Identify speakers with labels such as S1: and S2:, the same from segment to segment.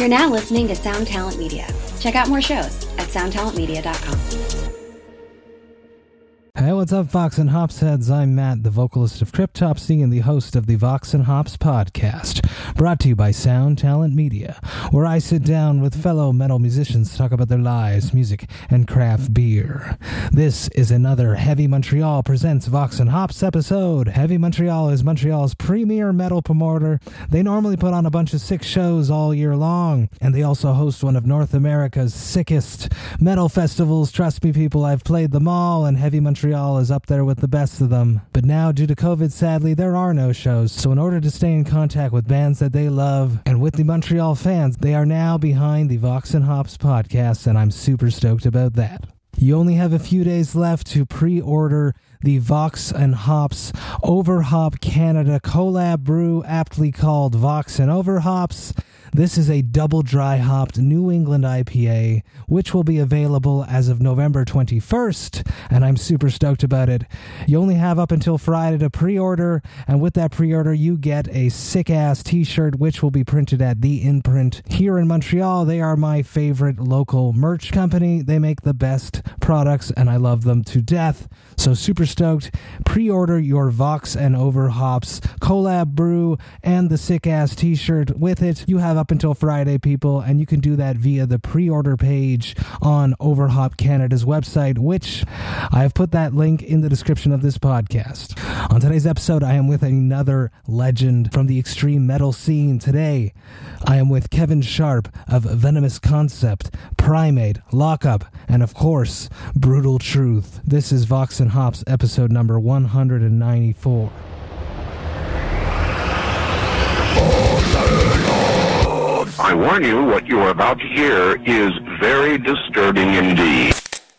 S1: You're now listening to Sound Talent Media. Check out more shows at soundtalentmedia.com.
S2: Hey, what's up, Vox and Hops heads? I'm Matt, the vocalist of Cryptopsy and the host of the Vox and Hops podcast, brought to you by Sound Talent Media, where I sit down with fellow metal musicians to talk about their lives, music, and craft beer. This is another Heavy Montreal Presents Vox and Hops episode. Heavy Montreal is Montreal's premier metal promoter. They normally put on a bunch of sick shows all year long, and they also host one of North America's sickest metal festivals. Trust me, people, I've played them all, and Heavy Montreal is up there with the best of them. But now, due to COVID, sadly, there are no shows. So in order to stay in contact with bands that they love and with the Montreal fans, they are now behind the Vox and Hops podcast, and I'm super stoked about that. You only have a few days left to pre-order the Vox and Hops Overhop Canada collab brew, aptly called Vox and Overhops. This is a double dry hopped New England IPA, which will be available as of November 21st, and I'm super stoked about it. You only have up until Friday to pre-order, and with that pre-order, you get a sick-ass t-shirt, which will be printed at The Imprint here in Montreal. They are my favorite local merch company. They make the best products, and I love them to death. So super stoked. Pre-order your Vox and Overhops collab brew and the sick-ass t-shirt with it. You have up until Friday, people, and you can do that via the pre-order page on Overhop Canada's website, which I have put that link in the description of this podcast. On today's episode, I am with another legend from the extreme metal scene. Today, I am with Kevin Sharp of Venomous Concept, Primate, Lockup, and of course, Brutal Truth. This is Vox and Hops, episode number 194.
S3: I warn you, what you are about to hear is very disturbing indeed.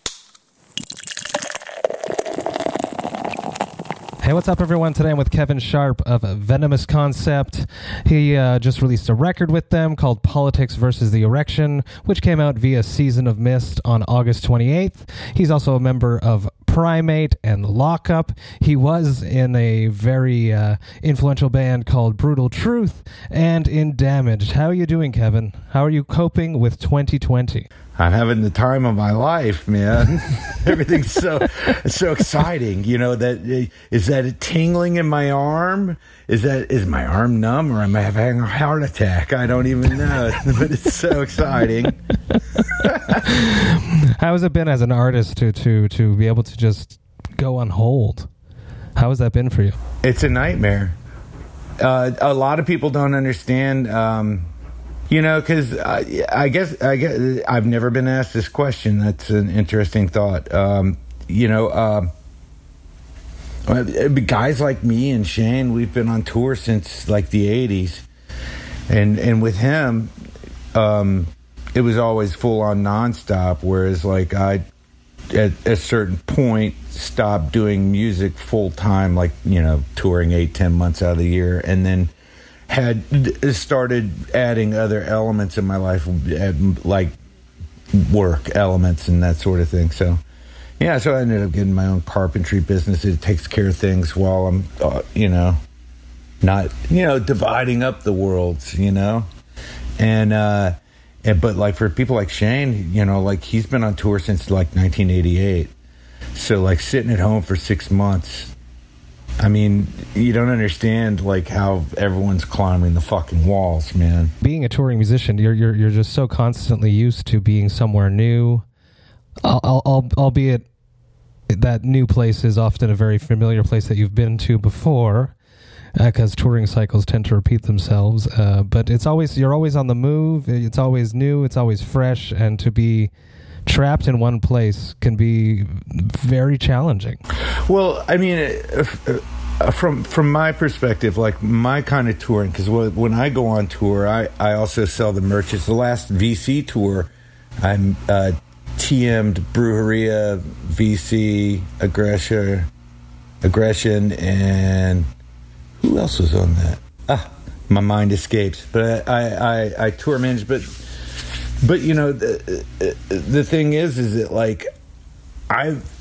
S2: Hey, what's up, everyone? Today I'm with Kevin Sharp of Venomous Concept. He just released a record with them called Politics versus the Erection, which came out via Season of Mist on August 28th. He's also a member of Primate and Lockup. He was in a very influential band called Brutal Truth and in Damaged. How are you doing, Kevin? How are you coping with 2020?
S4: I'm having the time of my life, man. Everything's so exciting. You know, that is that a tingling in my arm? Is my arm numb, or am I having a heart attack? I don't even know, but it's so exciting.
S2: How has it been as an artist to be able to just go on hold? How has that been for you?
S4: It's a nightmare. A lot of people don't understand. You know, because I guess I've never been asked this question. That's an interesting thought. Guys like me and Shane, we've been on tour since like the 80s. And with him, it was always full on nonstop. Whereas like I, at a certain point, stopped doing music full time, like, you know, touring 8-10 months out of the year. And then had started adding other elements in my life, like work elements and that sort of thing. So, yeah, so I ended up getting my own carpentry business. It takes care of things while I'm, not, dividing up the worlds, but like for people like Shane, like he's been on tour since like 1988. So like sitting at home for 6 months, I mean, you don't understand like how everyone's climbing the fucking walls, man.
S2: Being a touring musician, you're just so constantly used to being somewhere new, albeit that new place is often a very familiar place that you've been to before, because touring cycles tend to repeat themselves. But you're always on the move. It's always new. It's always fresh, and to be trapped in one place can be very challenging.
S4: Well, I mean, from my perspective, like my kind of touring, because when I go on tour, I also sell the merch. It's the last VC tour. I'm TM'd Brujeria, VC, Aggression, and who else was on that? My mind escapes. But I tour manage, but the thing is that like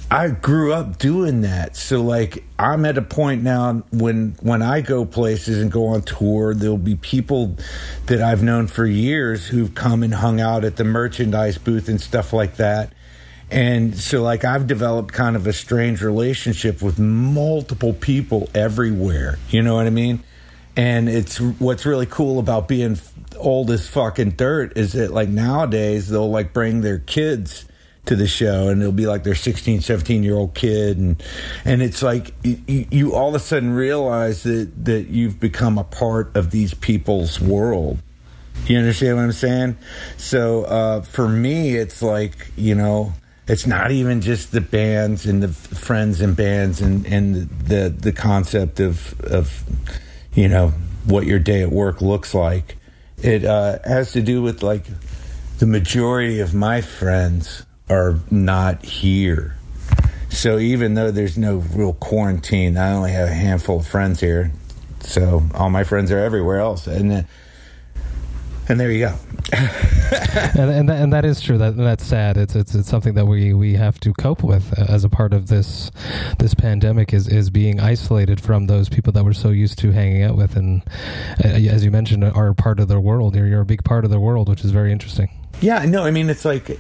S4: I grew up doing that. So, like, I'm at a point now when I go places and go on tour, there'll be people that I've known for years who've come and hung out at the merchandise booth and stuff like that. And so, like, I've developed kind of a strange relationship with multiple people everywhere. You know what I mean? And it's what's really cool about being old as fucking dirt is that, like, nowadays they'll, like, bring their kids to the show, and it'll be like their 16, 17-year-old kid, and it's like you all of a sudden realize that you've become a part of these people's world. You understand what I'm saying? So for me, it's like, you know, it's not even just the bands and the friends and bands and the concept of you know, what your day at work looks like. It has to do with, like, the majority of my friends are not here. So even though there's no real quarantine, I only have a handful of friends here. So all my friends are everywhere else. And there you go.
S2: and that is true. That's sad. It's something that we have to cope with as a part of this pandemic is being isolated from those people that we're so used to hanging out with, and as you mentioned, are part of their world. You're a big part of their world, which is very interesting.
S4: Yeah, no, I mean, it's like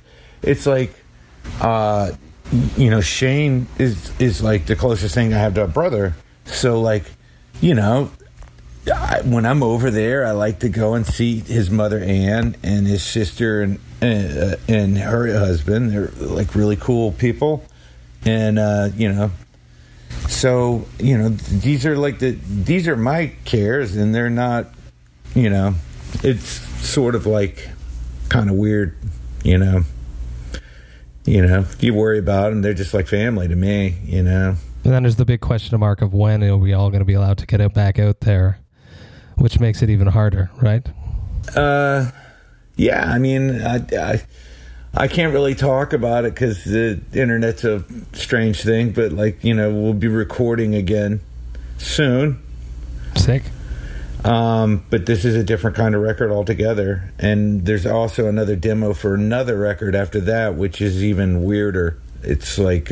S4: you know, Shane is like the closest thing I have to a brother. So, like, you know, when I'm over there, I like to go and see his mother Ann and his sister and her husband. They're, like, really cool people, and you know, so, you know, these are my cares, and they're not, you know, it's sort of like kind of weird, you know. You worry about them, they're just like family to me, you know.
S2: And then there's the big question mark of when are we all going to be allowed to get back out there, which makes it even harder, right?
S4: Yeah, I mean, I can't really talk about it because the internet's a strange thing, but, like, you know, we'll be recording again soon.
S2: Sick.
S4: But this is a different kind of record altogether. And there's also another demo for another record after that, which is even weirder. It's like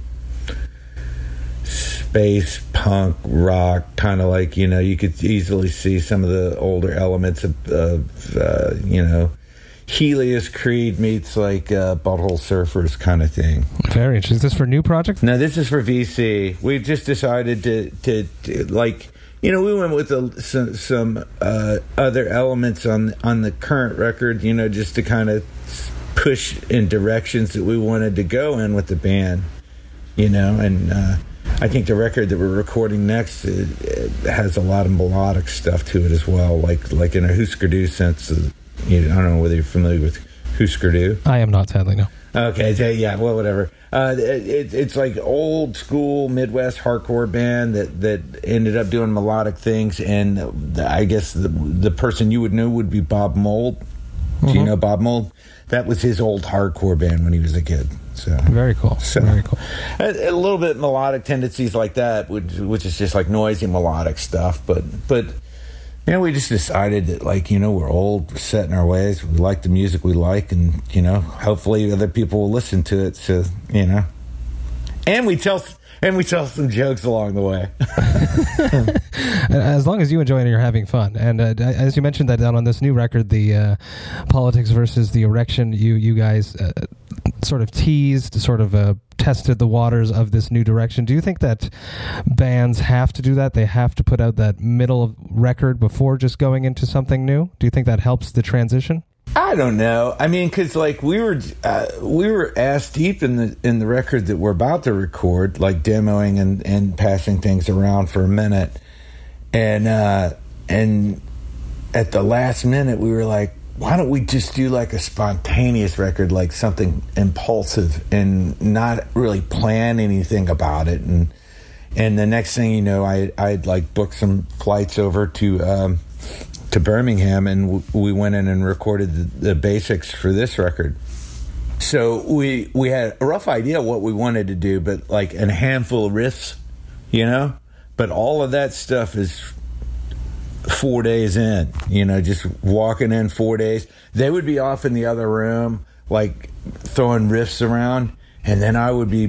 S4: space punk rock, kind of like, you know, you could easily see some of the older elements of you know, Helios Creed meets like Butthole Surfers kind of thing.
S2: Very interesting. Is this for a new project?
S4: No, this is for VC. We've just decided to like, you know, we went with some other elements on the current record, you know, just to kind of push in directions that we wanted to go in with the band, you know. And I think the record that we're recording next, it has a lot of melodic stuff to it as well, like in a Husker Du sense. I don't know whether you're familiar with Husker Du.
S2: I am not, sadly, no.
S4: Okay, yeah, well, whatever. It's like old school Midwest hardcore band that ended up doing melodic things, and I guess the person you would know would be Bob Mould. Do you know Bob Mould? That was his old hardcore band when he was a kid. So
S2: very cool.
S4: So
S2: very cool.
S4: A little bit melodic tendencies like that, which is just like noisy melodic stuff, but. You know, we just decided that, like, you know, we're old, we're set in our ways, we like the music we like, and, you know, hopefully other people will listen to it, so, you know. And we tell some jokes along the way.
S2: As long as you enjoy it and you're having fun. And as you mentioned that on this new record, the Politics versus the Erection, you guys sort of teased, sort of tested the waters of this new direction. Do you think that bands have to do that? They have to put out that middle record before just going into something new? Do you think that helps the transition?
S4: I don't know. I mean, because like we were ass deep in the record that we're about to record, like demoing and passing things around for a minute, and at the last minute we were like, why don't we just do like a spontaneous record, like something impulsive and not really plan anything about it? And the next thing you know, I'd like booked some flights over to Birmingham, and we went in and recorded the basics for this record. So we had a rough idea what we wanted to do, but like a handful of riffs, you know. But all of that stuff is 4 days in, you know, just walking in 4 days. They would be off in the other room, like throwing riffs around, and then I would be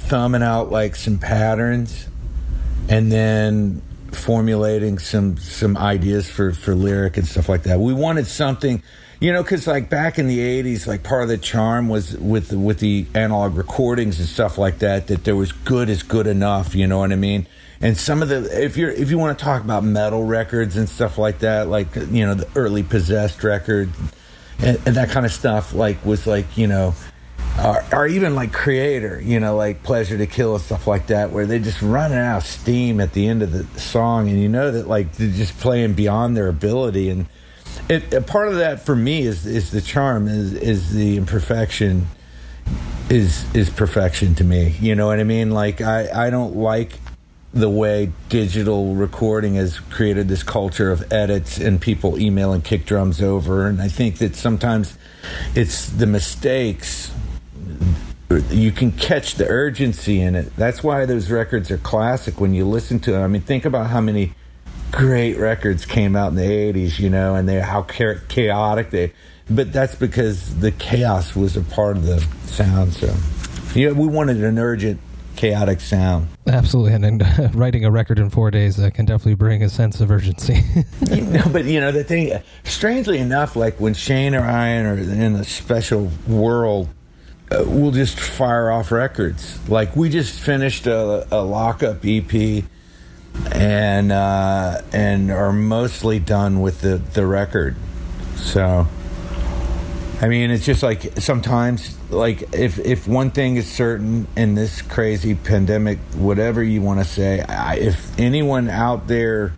S4: thumbing out like some patterns and then formulating some ideas for lyric and stuff like that. We wanted something, you know, because like back in the 80s, like part of the charm was with the analog recordings and stuff like that there was good is good enough, you know what I mean? And some of the, if you want to talk about metal records and stuff like that, like, you know, the early Possessed record and that kind of stuff, like was like, you know, or even like Creator, you know, like Pleasure to Kill and stuff like that, where they just running out of steam at the end of the song, and you know that like they're just playing beyond their ability. And a part of that for me is the charm, is the imperfection is perfection to me. You know what I mean? Like I don't like the way digital recording has created this culture of edits and people emailing kick drums over, and I think that sometimes it's the mistakes. You can catch the urgency in it. That's why those records are classic when you listen to them. I mean, think about how many great records came out in the 80s, you know, and how chaotic they... But that's because the chaos was a part of the sound, so... Yeah, we wanted an urgent, chaotic sound.
S2: Absolutely, and writing a record in 4 days can definitely bring a sense of urgency.
S4: You know, but, you know, the thing... Strangely enough, like when Shane or I are in a special world... we'll just fire off records. Like we just finished a Lockup EP, and are mostly done with the record. So, I mean, it's just like sometimes, like if one thing is certain in this crazy pandemic, whatever you want to say, if anyone out there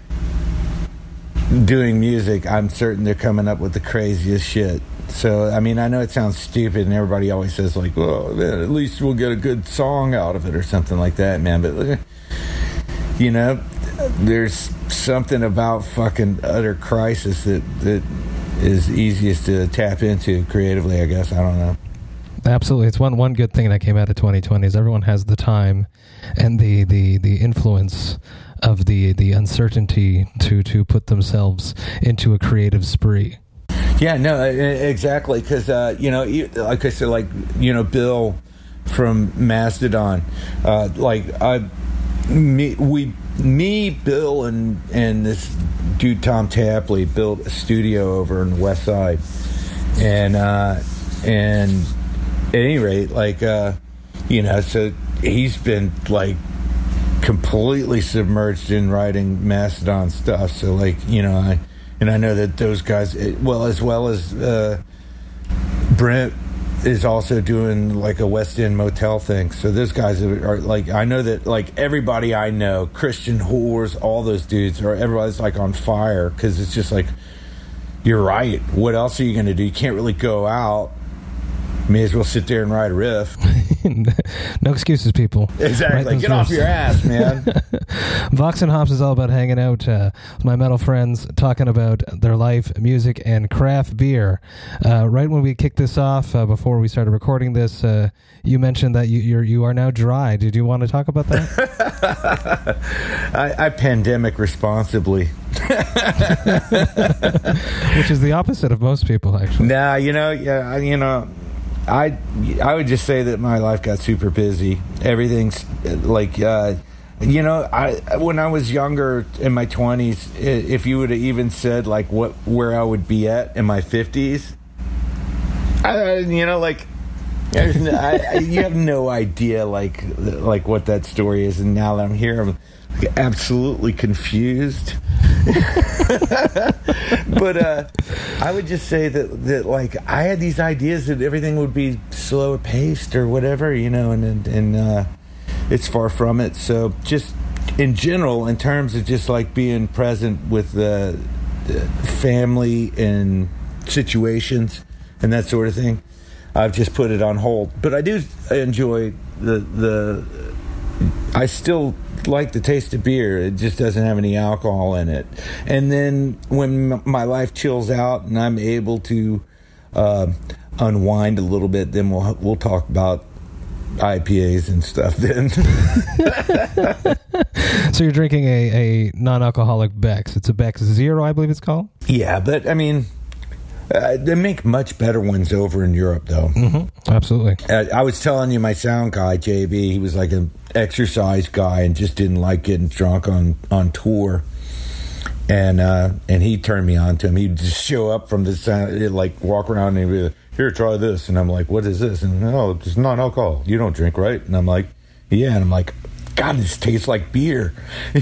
S4: doing music, I'm certain they're coming up with the craziest shit. So, I mean, I know it sounds stupid, and everybody always says, like, well, man, at least we'll get a good song out of it or something like that, man. But, you know, there's something about fucking utter crisis that is easiest to tap into creatively, I guess. I don't know.
S2: Absolutely. It's one good thing that came out of 2020 is everyone has the time and the influence of the uncertainty to put themselves into a creative spree.
S4: Yeah, no, exactly, because, you know, like I said, like, you know, Bill from Mastodon, Bill, and this dude, Tom Tapley, built a studio over in the West Side, and at any rate, like, you know, so he's been, like, completely submerged in writing Mastodon stuff, so, like, you know, I know that those guys, well as Brent is also doing like a West End Motel thing. So those guys are like, I know that like everybody I know, Christian Whores, all those dudes, everybody's like on fire because it's just like, you're right. What else are you going to do? You can't really go out. May as well sit there and write a riff.
S2: No excuses, people.
S4: Exactly. Get off your ass, man.
S2: Vox and Hops is all about hanging out with my metal friends, talking about their life, music, and craft beer. Right when we kicked this off, before we started recording this, you mentioned that you are now dry. Did you want to talk about that?
S4: I pandemic responsibly.
S2: Which is the opposite of most people, actually.
S4: Nah, you know, I would just say that my life got super busy. Everything's like, you know, when I was younger in my 20s, if you would have even said like where I would be at in my 50s, you know, like, you have no idea like what that story is. And now that I'm here, I'm absolutely confused. But I would just say that like I had these ideas that everything would be slower paced or whatever, you know, and it's far from it. So just in general, in terms of just like being present with the family and situations and that sort of thing, I've just put it on hold. But I do enjoy I still like the taste of beer. It just doesn't have any alcohol in it. And then when my life chills out and I'm able to unwind a little bit, then we'll talk about IPAs and stuff then.
S2: So you're drinking a non-alcoholic Beck's. It's a Beck's Zero, I believe it's called?
S4: Yeah, but I mean, They make much better ones over in Europe, though.
S2: Mm-hmm. Absolutely.
S4: I was telling you, my sound guy, JB, he was like an exercise guy and just didn't like getting drunk on tour. And he turned me on to him. He'd just show up from the sound, like walk around and he'd be like, here, try this. And I'm like, what is this? And oh, it's non-alcohol. You don't drink, right? And I'm like, yeah. And I'm like, God, this tastes like beer.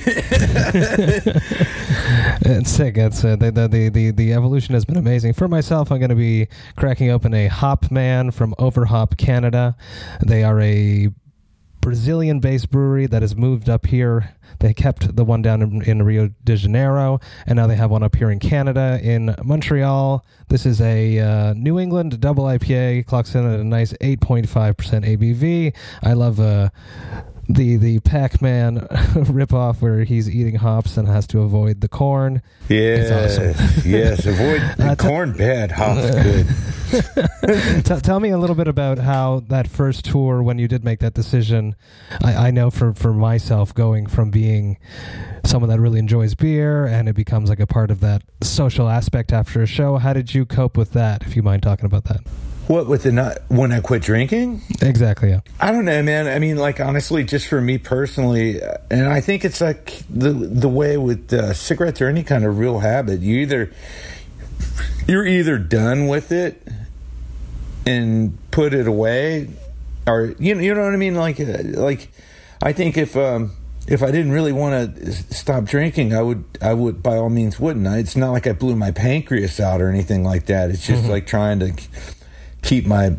S2: It's sick. It's the evolution has been amazing. For myself, I'm going to be cracking open a Hop Man from Overhop, Canada. They are a Brazilian-based brewery that has moved up here. They kept the one down in Rio de Janeiro, and now they have one up here in Canada, in Montreal. This is a New England double IPA, clocks in at a nice 8.5% ABV. I love the Pac-Man ripoff where he's eating hops and has to avoid the corn.
S4: Yeah, awesome. Yes, avoid the corn bad, hops good.
S2: Tell me a little bit about how that first tour, when you did make that decision. I know for myself, going from being someone that really enjoys beer and it becomes like a part of that social aspect after a show, how did you cope with that, if you mind talking about that?
S4: What, with when I quit drinking?
S2: Exactly, yeah.
S4: I don't know, man. I mean, like, honestly, just for me personally, and I think it's like the way with cigarettes or any kind of real habit, you're either done with it and put it away, or you know what I mean. Like I think if I didn't really want to stop drinking, I would by all means wouldn't. It's not like I blew my pancreas out or anything like that. It's just like trying to keep my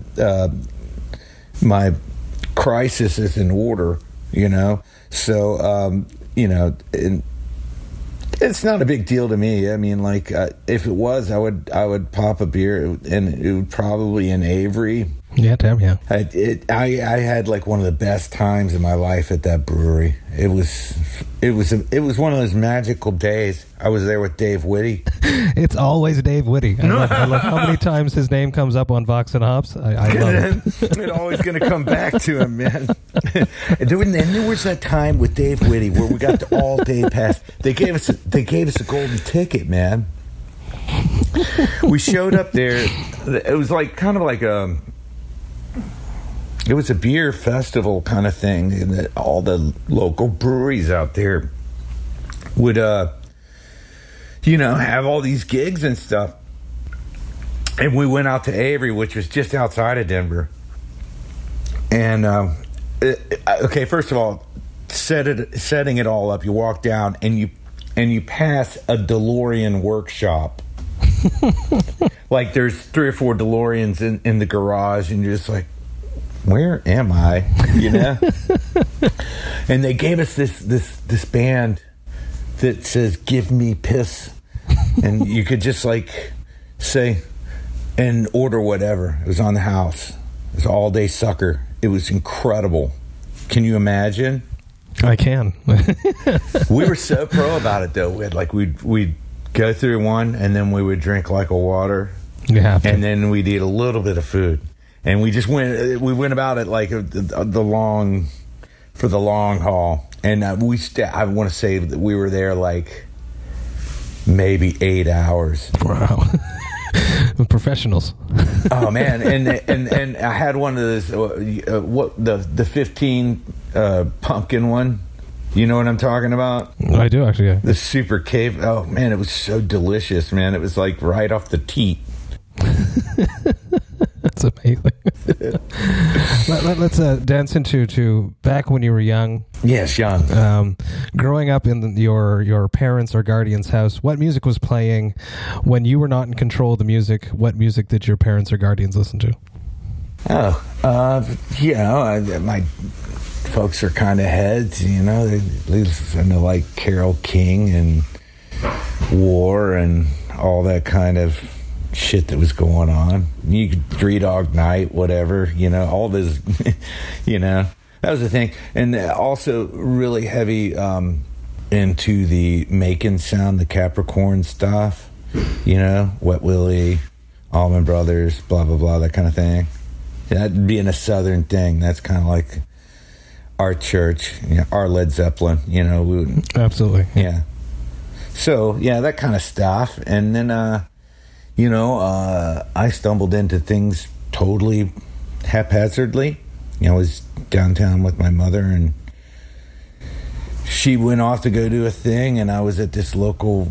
S4: my crises in order, you know. So you know, it's not a big deal to me. I mean, like if it was, I would pop a beer, and it would probably in Avery.
S2: Yeah, damn, yeah.
S4: I had like one of the best times in my life at that brewery. It was one of those magical days. I was there with Dave Whitty. It's
S2: always Dave Whitty. I love how many times his name comes up on Vox and Hops. I love it.
S4: It's always going to come back to him, man. And then there was that time with Dave Whitty where we got the all day pass. They gave us a golden ticket, man. We showed up there. It was like kind of like it was a beer festival kind of thing, and all the local breweries out there would, you know, have all these gigs and stuff. And we went out to Avery, which was just outside of Denver. And okay, first of all, setting it all up, you walk down and you pass a DeLorean workshop. Like there's 3 or 4 DeLoreans in the garage, and you're just like, where am I? You know? And they gave us this band that says "Give Me Piss," and you could just like say and order whatever. It was on the house. It was all day sucker. It was incredible. Can you imagine?
S2: I can.
S4: We were so pro about it though. We'd go through one, and then we would drink like a water.
S2: You have to.
S4: And then we'd eat a little bit of food. And we just went about it like for the long haul. And I want to say that we were there like maybe 8 hours.
S2: Wow. Professionals.
S4: Oh man. And I had one of those, the 15 pumpkin one. You know what I'm talking about?
S2: I do, actually, yeah.
S4: The super cave. Oh man, it was so delicious, man. It was like right off the teat.
S2: That's amazing. Let's dance into back when you were young.
S4: Yes, young.
S2: Growing up in your parents' or guardians' house, what music was playing when you were not in control of the music? What music did your parents or guardians listen to?
S4: You know, my folks are kind of heads. You know, they listen to like Carole King and War and all that kind of shit that was going on. You could Three Dog Night, whatever, you know, all this, you know, that was the thing. And also really heavy into the Macon sound, the Capricorn stuff, you know, Wet Willie, Allman Brothers, blah, blah, blah, that kind of thing. That being a Southern thing, that's kind of like our church, you know, our Led Zeppelin, you know.
S2: Absolutely.
S4: Yeah. So, yeah, that kind of stuff. And then, I stumbled into things totally haphazardly. I was downtown with my mother, and she went off to go do a thing, and I was at this local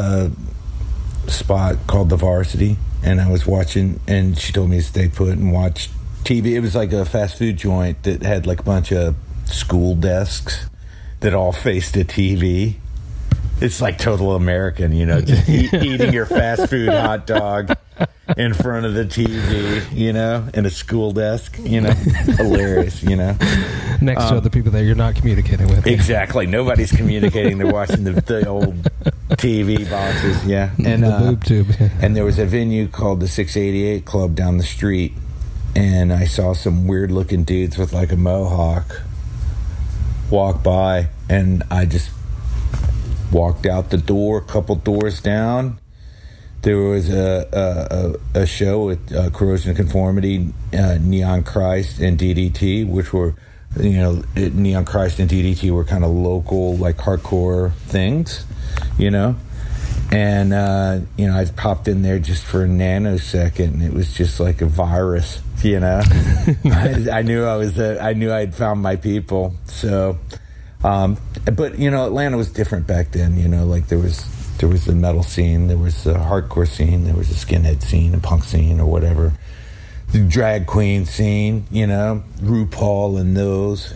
S4: spot called The Varsity, and I was watching, and she told me to stay put and watch TV. It was like a fast food joint that had like a bunch of school desks that all faced a TV. It's like total American, just eating your fast food hot dog in front of the TV, in a school desk, hilarious,
S2: Next to other people that you're not communicating with.
S4: Exactly. Nobody's communicating. They're watching the old TV boxes, yeah. And
S2: the boob tube.
S4: And there was a venue called the 688 Club down the street, and I saw some weird-looking dudes with like a mohawk walk by, and I just walked out the door, a couple doors down. There was a show with Corrosion of Conformity, Neon Christ, and DDT, which were, Neon Christ and DDT were kind of local, like hardcore things, And, I popped in there just for a nanosecond, and it was just like a virus, I knew I'd found my people. So, but Atlanta was different back then. Like there was the metal scene, there was the hardcore scene, there was the skinhead scene, and punk scene, or whatever. The drag queen scene, RuPaul and those,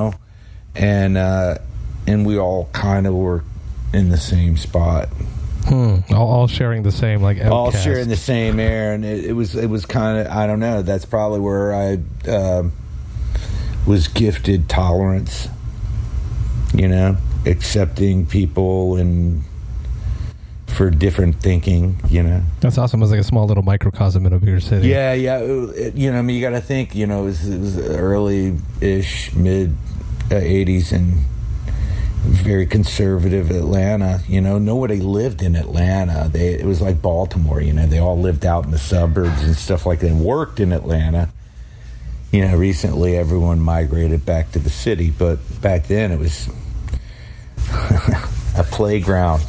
S4: and we all kind of were in the same spot.
S2: All sharing the same, like, outcast.
S4: All sharing the same air, and it was kind of, I don't know, that's probably where I was gifted tolerance, accepting people and for different thinking,
S2: That's awesome. It was like a small little microcosm in a bigger city.
S4: Yeah. You got to think, it was early-ish, mid-'80s, and very conservative Atlanta. Nobody lived in Atlanta. It was like Baltimore. They all lived out in the suburbs and stuff like that, and worked in Atlanta. Recently everyone migrated back to the city, but back then it was a playground.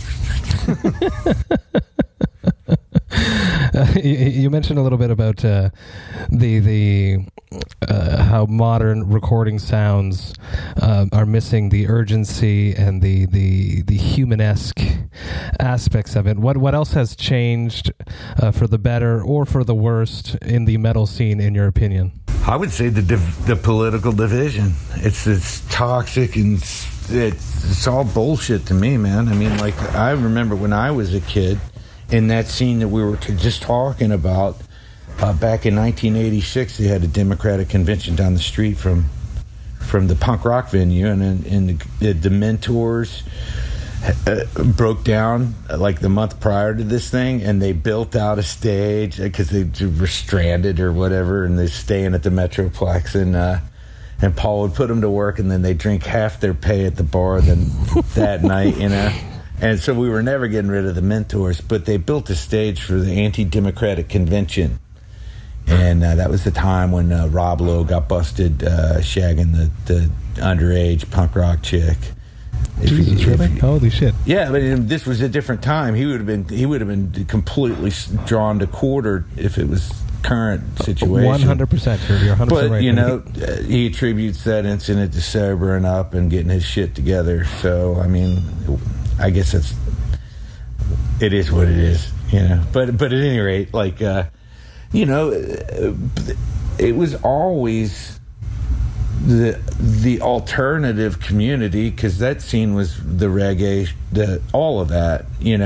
S2: You mentioned a little bit about the how modern recording sounds are missing the urgency and the human-esque aspects of it. What else has changed for the better or for the worst in the metal scene, in your opinion?
S4: I would say the political division. It's toxic, and it's all bullshit to me, man. I mean, like, I remember when I was a kid, in that scene that we were just talking about, back in 1986, they had a Democratic convention down the street from the punk rock venue, and the Mentors broke down like the month prior to this thing, and they built out a stage because they were stranded or whatever, and they're staying at the Metroplex, and Paul would put them to work, and then they drink half their pay at the bar that night, And so we were never getting rid of the Mentors, but they built a stage for the anti-democratic convention. And that was the time when Rob Lowe got busted shagging the underage punk rock chick.
S2: Jesus, really? Holy shit!
S4: Yeah, but this was a different time. He would have been completely drawn to quarter if it was current situation.
S2: 100%. You're 100%
S4: but,
S2: right.
S4: He attributes that incident to sobering up and getting his shit together. So, I mean, I guess it is what it is, But at any rate, like, it was always the alternative community, because that scene was the reggae, all of that,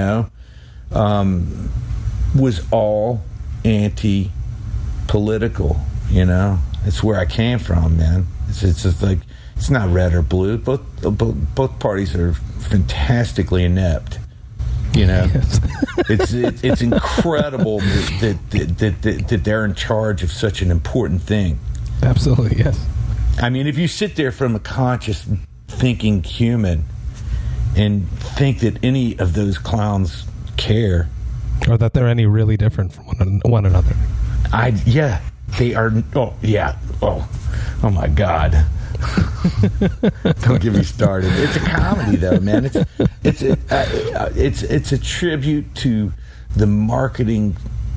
S4: was all anti-political. It's where I came from, man. It's just like, it's not red or blue. Both parties are fantastically inept.
S2: Yes.
S4: It's incredible that they're in charge of such an important thing.
S2: Absolutely, yes.
S4: I mean, if you sit there from a conscious thinking human and think that any of those clowns care,
S2: or that they're any really different from one another,
S4: they are. Oh my God. Don't get me started. It's a comedy, though, man. It's a tribute to the marketing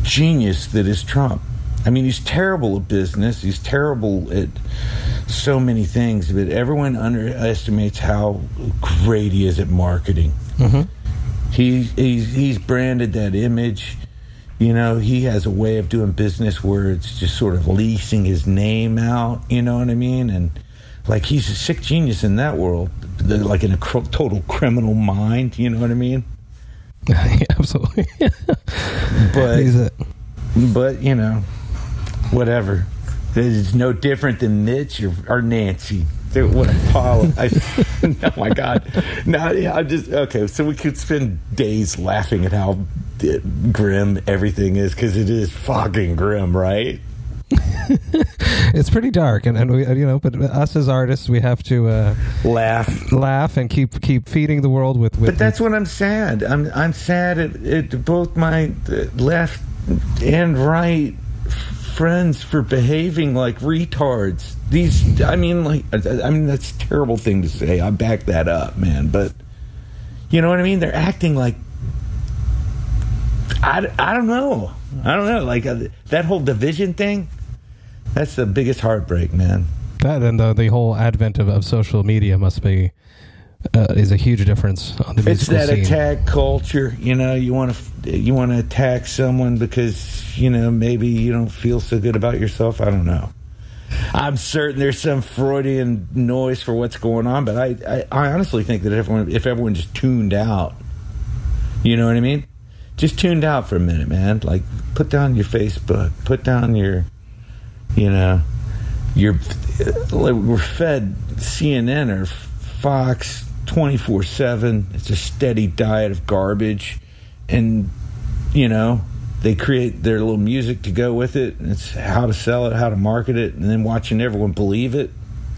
S4: genius that is Trump. I mean, he's terrible at business. He's terrible at so many things, but everyone underestimates how great he is at marketing.
S2: Mm-hmm.
S4: He's branded that image. You know, he has a way of doing business where it's just sort of leasing his name out. You know what I mean? And like, he's a sick genius in that world, like in a total criminal mind. You know what I mean?
S2: Yeah, absolutely.
S4: But you know, whatever. It's no different than Mitch or Nancy. What Paul? Oh my God! No, I'm just okay. So we could spend days laughing at how grim everything is, because it is fucking grim, right?
S2: It's pretty dark, and we, you know, but us as artists, we have to laugh, and keep feeding the world with.
S4: But that's what I'm sad. I'm sad at both my left and right friends for behaving like retards. I mean, that's a terrible thing to say. I back that up, man. But you know what I mean? They're acting like I don't know. Like that whole division thing. That's the biggest heartbreak, man. That
S2: and the whole advent of social media must be is a huge difference on the musical
S4: scene. It's that attack culture. You know, you want to attack someone because, you know, maybe you don't feel so good about yourself. I don't know. I'm certain there's some Freudian noise for what's going on, but I honestly think that if everyone just tuned out, you know what I mean? Just tuned out for a minute, man. Like, put down your Facebook, put down your, you know, we're fed CNN or Fox 24/7. It's a steady diet of garbage, and you know, they create their little music to go with it, and it's how to sell it, how to market it, and then watching everyone believe it.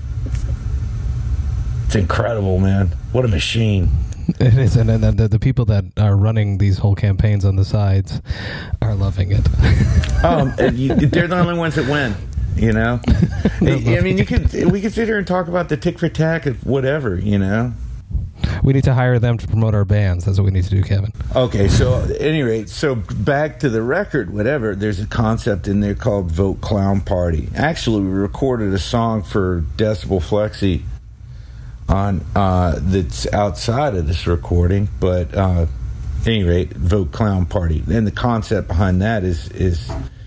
S4: It's incredible, man. What a machine.
S2: It is, and the people that are running these whole campaigns on the sides are loving it.
S4: They're the only ones that win. You know, I mean, we could sit here and talk about the tick for tack of whatever. You know,
S2: we need to hire them to promote our bands. That's what we need to do, Kevin.
S4: Okay, so at any rate, so back to the record, whatever. There's a concept in there called Vote Clown Party. Actually, we recorded a song for Decibel Flexi on that's outside of this recording, but at any rate, Vote Clown Party. And the concept behind that is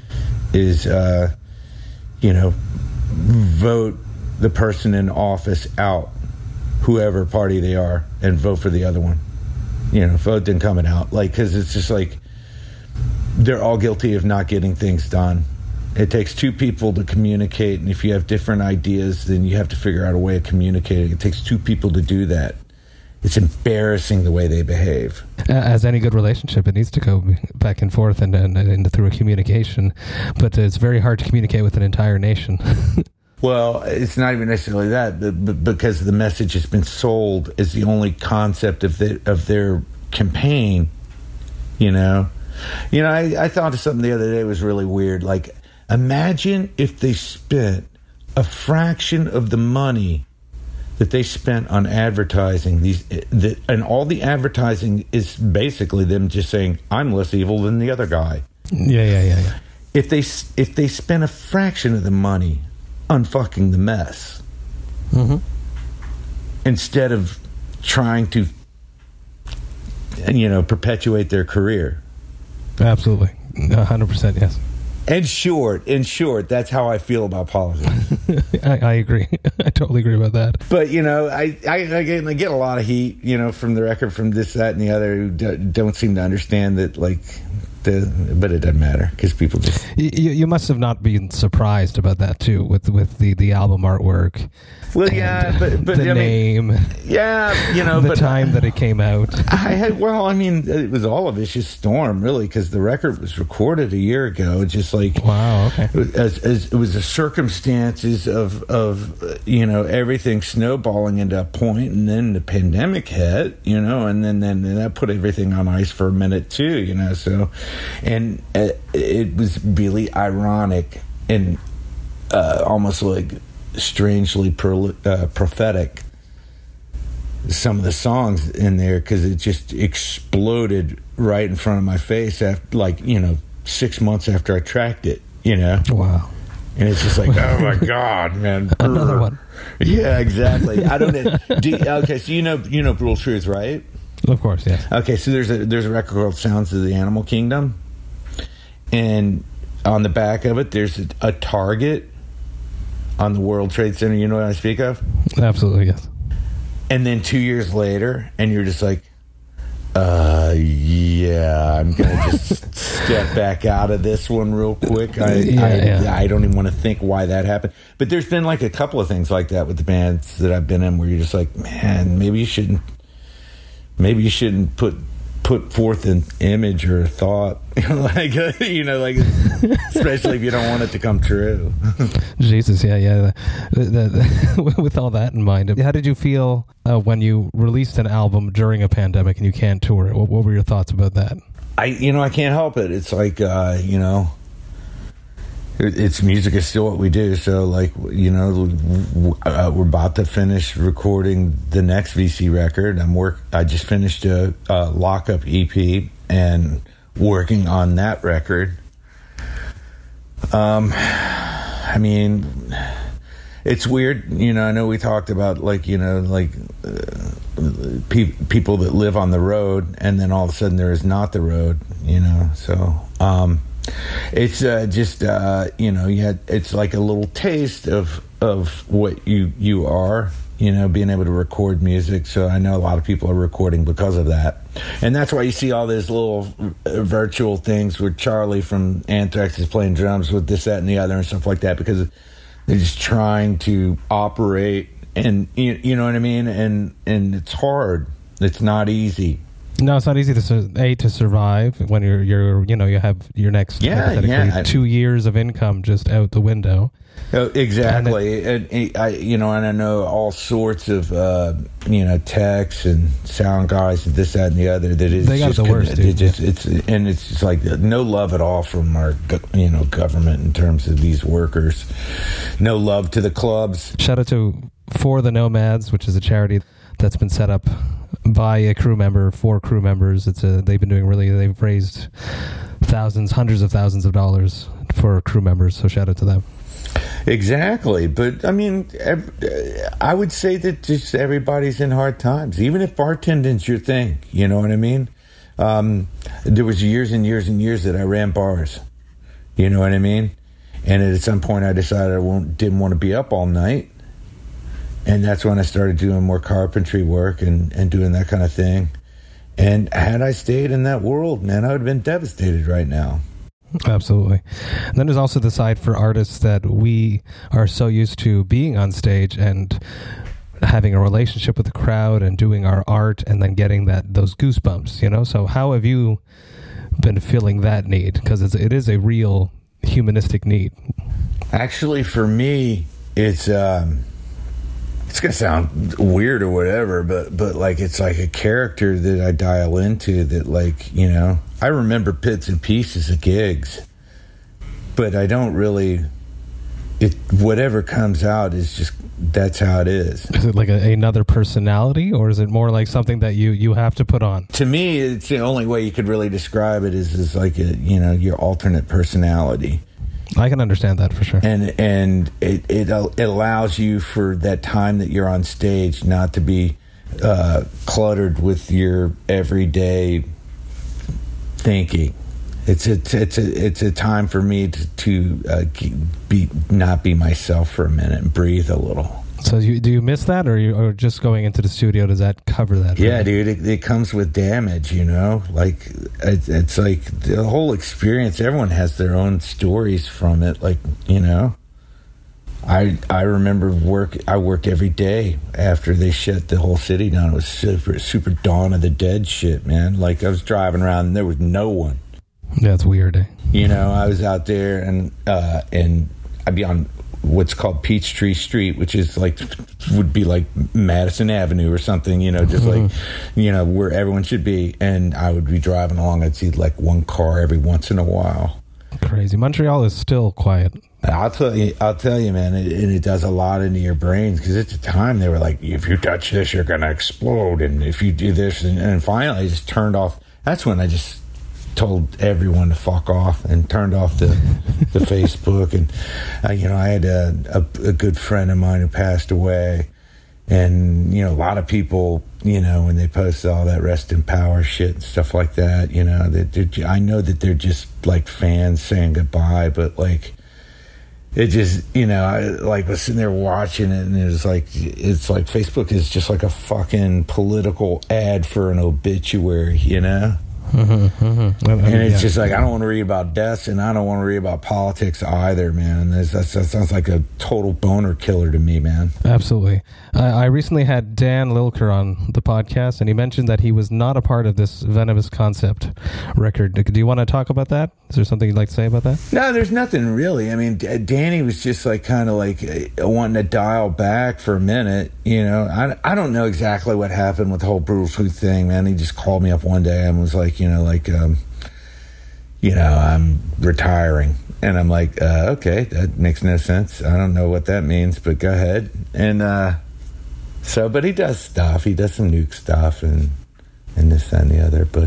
S4: you know, vote the person in office out, whoever party they are, and vote for the other one. You know, vote them coming out. Like, because it's just like they're all guilty of not getting things done. It takes two people to communicate, and if you have different ideas, then you have to figure out a way of communicating. It takes two people to do that. It's embarrassing the way they behave.
S2: As any good relationship, it needs to go back and forth and through a communication. But it's very hard to communicate with an entire nation.
S4: Well, it's not even necessarily that, but because the message has been sold as the only concept of their campaign. You know, I thought of something the other day that was really weird. Like, imagine if they spent a fraction of the money that they spent on advertising and all the advertising is basically them just saying, I'm less evil than the other guy.
S2: Yeah.
S4: If they spent a fraction of the money on fucking the mess,
S2: mm-hmm.
S4: instead of trying to, you know, perpetuate their career.
S2: Absolutely. 100%, yes.
S4: In short, that's how I feel about politics.
S2: I agree. I totally agree about that.
S4: But, you know, I get a lot of heat, you know, from the record, from this, that, and the other, who don't seem to understand that, like, but it doesn't matter, because people just...
S2: You must have not been surprised about that, too, with the album artwork.
S4: Well, yeah, but
S2: the name.
S4: Yeah, you know,
S2: the time that it came out.
S4: It was all of Vicious Storm, really, because the record was recorded a year ago. Just like,
S2: wow, okay.
S4: As it was the circumstances of you know, everything snowballing into a point, and then the pandemic hit, you know, and then that put everything on ice for a minute too, you know. So, and it was really ironic and almost like strangely prophetic, some of the songs in there, because it just exploded right in front of my face after, like, you know, 6 months after I tracked it, you know?
S2: Wow.
S4: And it's just like, oh my God, man.
S2: Another one.
S4: Yeah, exactly. I don't know. Okay, so you know Brutal Truth, right?
S2: Of course, yes.
S4: Okay, so there's a record called Sounds of the Animal Kingdom. And on the back of it, there's a target on the World Trade Center. You know what I speak of?
S2: Absolutely, yes.
S4: And then 2 years later, and you're just like, yeah, I'm going to just step back out of this one real quick. I don't even want to think why that happened. But there's been like a couple of things like that with the bands that I've been in where you're just like, man, maybe you shouldn't put forth an image or a thought, like, especially if you don't want it to come true.
S2: Jesus, yeah. With all that in mind, how did you feel when you released an album during a pandemic and you can't tour it? What were your thoughts about that?
S4: I can't help it. It's like, it's music is still what we do. So, like, we're about to finish recording the next VC record. I just finished a Lockup EP and working on that record. I mean, it's weird. I know we talked about people that live on the road, and then all of a sudden there is not the road. So. It's it's like a little taste of what you are, being able to record music. So I know a lot of people are recording because of that. And that's why you see all these little virtual things where Charlie from Anthrax is playing drums with this, that, and the other and stuff like that, because they're just trying to operate, and you know what I mean? And it's hard. It's not easy.
S2: No, it's not easy to survive when you have your next 2 years of income just out the window.
S4: Oh, exactly, and I know all sorts of techs and sound guys and this, that, and the other. They got the worst. It's just like no love at all from our government in terms of these workers. No love to the clubs.
S2: Shout out to For the Nomads, which is a charity that's been set up by a crew member, 4 crew members. They've raised hundreds of thousands of dollars for crew members, so shout out to them.
S4: Exactly, but I mean, I would say that just everybody's in hard times, even if bartending's your thing, you know what I mean? There was years and years and years that I ran bars, you know what I mean? And at some point I decided didn't want to be up all night. And that's when I started doing more carpentry work and doing that kind of thing. And had I stayed in that world, man, I would have been devastated right now.
S2: Absolutely. And then there's also the side for artists that we are so used to being on stage and having a relationship with the crowd and doing our art and then getting those goosebumps, So how have you been feeling that need? Because it is a real humanistic need. Actually, for me,
S4: it's going to sound weird or whatever, but like it's like a character that I dial into that, like, I remember bits and pieces of gigs, but I don't really, whatever comes out is just, that's how it is.
S2: Is it like another personality, or is it more like something that you have to put on?
S4: To me, it's the only way you could really describe it is like your alternate personality.
S2: I can understand that for sure.
S4: And it allows you for that time that you're on stage not to be cluttered with your everyday thinking. It's a time for me to not be myself for a minute and breathe a little.
S2: So do you miss that, or just going into the studio, does that cover that?
S4: Yeah, dude, it comes with damage, Like, it's like the whole experience, everyone has their own stories from it, like, I remember I worked every day after they shut the whole city down. It was super Dawn of the Dead shit, man. Like, I was driving around and there was no one.
S2: Yeah, it's weird, eh?
S4: I was out there and I'd be on what's called Peachtree Street, which is would be like Madison Avenue or something, just like, where everyone should be. And I would be driving along. I'd see like one car every once in a while.
S2: Crazy. Montreal is still quiet.
S4: I'll tell you, man, it does a lot into your brains, because at the time they were like, if you touch this, you're going to explode. And if you do this, and finally I just turned off. That's when I just told everyone to fuck off and turned off the Facebook. And I had a good friend of mine who passed away, and a lot of people, when they post all that rest in power shit and stuff like that, I know that they're just like fans saying goodbye, but like it just, I was sitting there watching it, and it's like Facebook is just like a fucking political ad for an obituary, And it's just like, I don't want to read about deaths, and I don't want to read about politics either, man. That sounds like a total boner killer to me, man.
S2: Absolutely. I recently had Dan Lilker on the podcast, and he mentioned that he was not a part of this Venomous Concept record. Do you want to talk about that? Is there something you'd like to say about that?
S4: No, there's nothing really. I mean, Danny was just like kind of like wanting to dial back for a minute. I don't know exactly what happened with the whole Brutal Truth thing, man. He just called me up one day and was like, I'm retiring. And I'm like, okay, that makes no sense. I don't know what that means, but go ahead. And but he does stuff. He does some nuke stuff and this, that, and the other. But,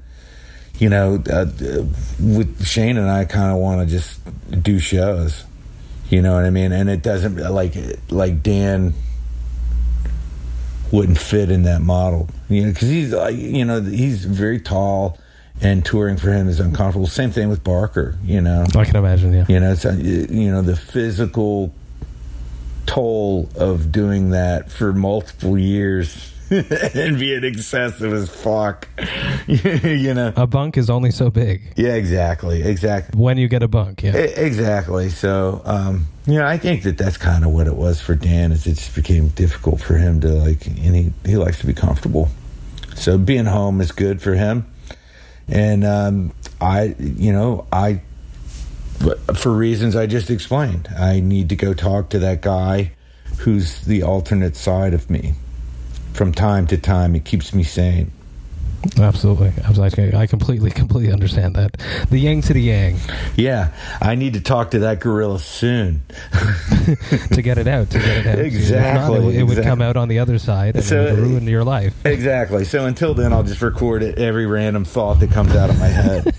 S4: with Shane and I kind of want to just do shows. You know what I mean? And it doesn't, like Dan wouldn't fit in that model. Because he's like, he's very tall, and touring for him is uncomfortable. Same thing with Barker,
S2: I can imagine, yeah.
S4: It's the physical toll of doing that for multiple years and being excessive as fuck.
S2: A bunk is only so big.
S4: Yeah, exactly.
S2: When you get a bunk, yeah.
S4: Exactly. So, I think that's kind of what it was for Dan, is it just became difficult for him to and he likes to be comfortable. So being home is good for him. And I for reasons I just explained, I need to go talk to that guy who's the alternate side of me. From time to time, it keeps me sane.
S2: Absolutely. I completely understand that. The yang to the yang.
S4: Yeah, I need to talk to that gorilla soon.
S2: to get it out.
S4: Exactly.
S2: If not, it would come out on the other side, and it would ruin your life.
S4: Exactly. So until then, I'll just record every random thought that comes out of my head.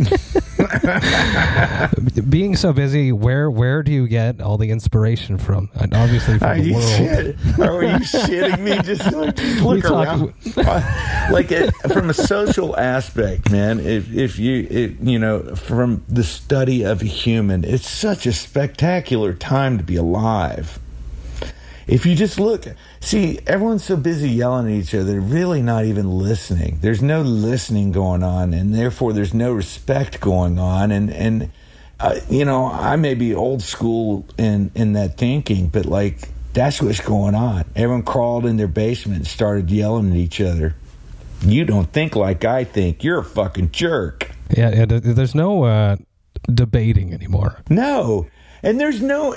S2: Being so busy, where do you get all the inspiration from? And obviously from the world.
S4: Are you shitting me? Just look around. From a social aspect, man. If you from the study of a human, it's such a spectacular time to be alive. If you just look, see, everyone's so busy yelling at each other, they're really not even listening. There's no listening going on, and therefore there's no respect going on. And I may be old school in that thinking, but that's what's going on. Everyone crawled in their basement and started yelling at each other. You don't think like I think. You're a fucking jerk.
S2: Yeah, there's no debating anymore.
S4: No. And there's no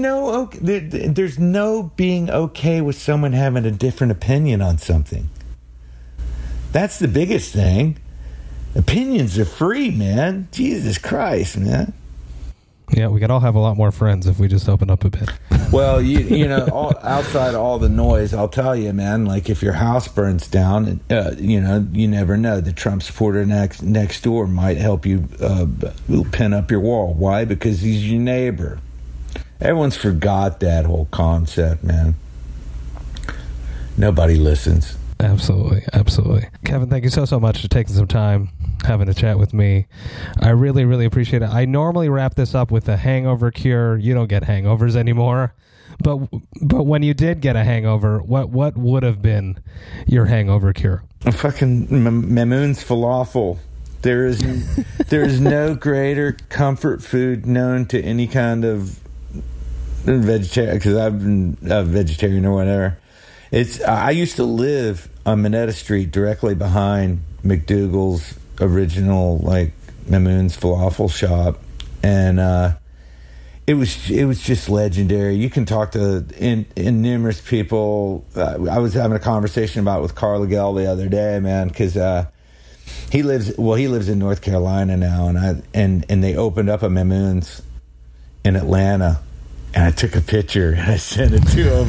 S4: being okay with someone having a different opinion on something. That's the biggest thing. Opinions are free, man. Jesus Christ, man.
S2: Yeah, we could all have a lot more friends if we just open up a bit.
S4: Well, outside all the noise, I'll tell you, man, if your house burns down, you never know. The Trump supporter next door might help you pin up your wall. Why? Because he's your neighbor. Everyone's forgot that whole concept, man. Nobody listens.
S2: Absolutely. Kevin, thank you so much for taking some time, having a chat with me. I really, really appreciate it. I normally wrap this up with a hangover cure. You don't get hangovers anymore. But when you did get a hangover, what would have been your hangover cure?
S4: A fucking Mamoon's falafel. There is no greater comfort food known to any kind of vegetarian, because I've been a vegetarian or whatever. I used to live on Minetta Street, directly behind McDougal's original Mamoon's falafel shop, and it was just legendary. You can talk to numerous people. I was having a conversation about it with Carl Legel the other day, man, because he lives in North Carolina now, and they opened up a Mamoon's in Atlanta. And I took a picture and I sent it to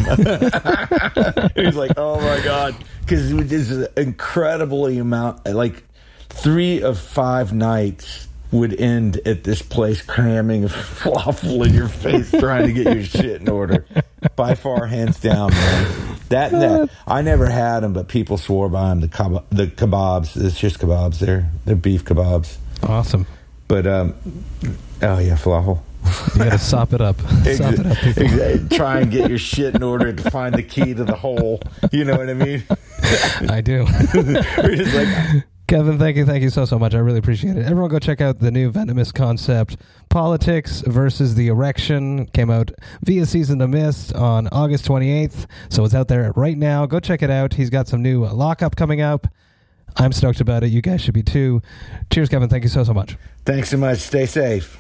S4: him. He was like, "Oh my god!" Because there's an incredibly amount, 3 of 5 nights would end at this place cramming falafel in your face trying to get your shit in order. By far, hands down, man. That and that. I never had them, but people swore by them. The kebabs. It's just kebabs. They're beef kebabs.
S2: Awesome.
S4: But, oh yeah, falafel.
S2: You gotta sop it up. Sop it up, people.
S4: Exactly. Try and get your shit in order to find the key to the hole. You know what I mean?
S2: I do.
S4: We're just like...
S2: Kevin, thank you so much. I really appreciate it. Everyone go check out the new Venomous Concept, Politics versus the Erection. Came out via Season to Mist on August 28th, so it's out there right now. Go check it out. He's got some new lockup coming up. I'm stoked about it. You guys should be too. Cheers, Kevin. Thank you so much.
S4: Thanks so much. Stay safe.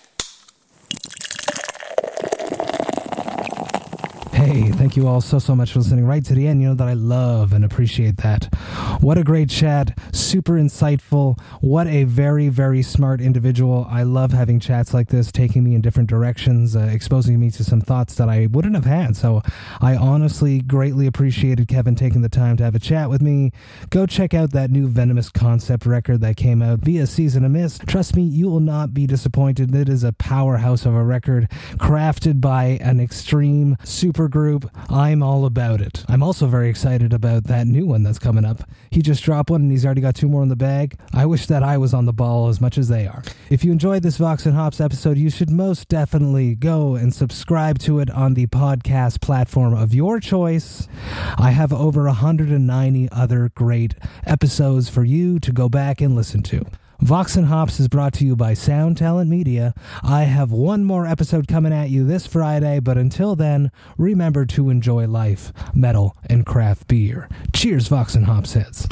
S2: Hey, thank you all so much for listening right to the end. You know that I love and appreciate that. What a great chat. Super insightful. What a very, very smart individual. I love having chats like this, taking me in different directions, exposing me to some thoughts that I wouldn't have had. So I honestly greatly appreciated Kevin taking the time to have a chat with me. Go check out that new Venomous Concept record that came out via Season of Mist. Trust me, you will not be disappointed. It is a powerhouse of a record crafted by an extreme super group. I'm all about it. I'm also very excited about that new one that's coming up. He just dropped one and he's already got 2 more in the bag. I wish that I was on the ball as much as they are. If you enjoyed this Vox and Hops episode, you should most definitely go and subscribe to it on the podcast platform of your choice. I have over 190 other great episodes for you to go back and listen to. Vox and Hops is brought to you by Sound Talent Media. I have one more episode coming at you this Friday, but until then, remember to enjoy life, metal, and craft beer. Cheers, Vox and Hops heads.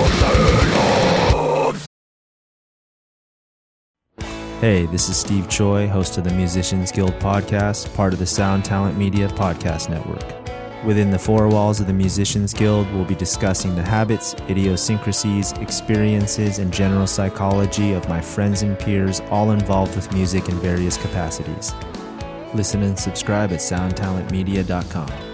S5: Hey, this is Steve Choi, host of the Musicians Guild podcast, part of the Sound Talent Media podcast network. Within the 4 walls of the Musicians Guild, we'll be discussing the habits, idiosyncrasies, experiences, and general psychology of my friends and peers, all involved with music in various capacities. Listen and subscribe at soundtalentmedia.com.